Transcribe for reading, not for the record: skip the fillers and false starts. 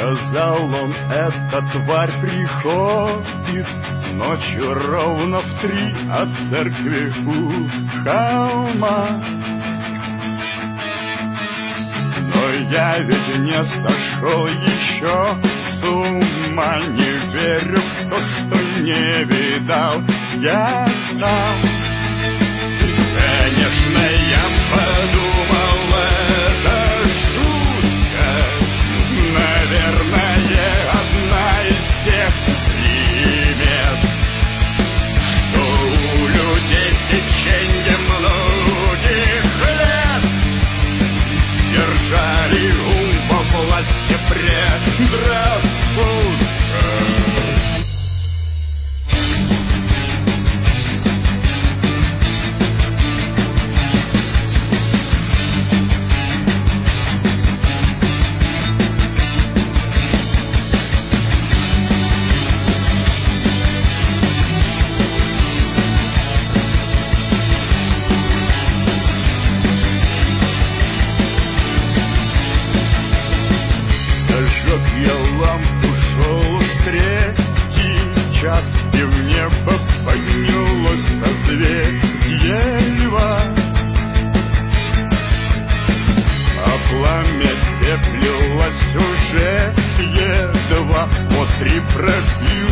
Сказал он, эта тварь приходит ночью ровно в 3 от церкви у холма. Но я ведь не сошел еще с ума, не верю в то, что не видал я сам. Конечно, я подумал, это шутка, наверное, одна из тех примет, что у людей в течение многих лет держали ум во власти предрассудка. Я лампу шел в 3-й час, и в небо поднялось созвездие льва. А пламя теплилось уже едва, вот 3 пробило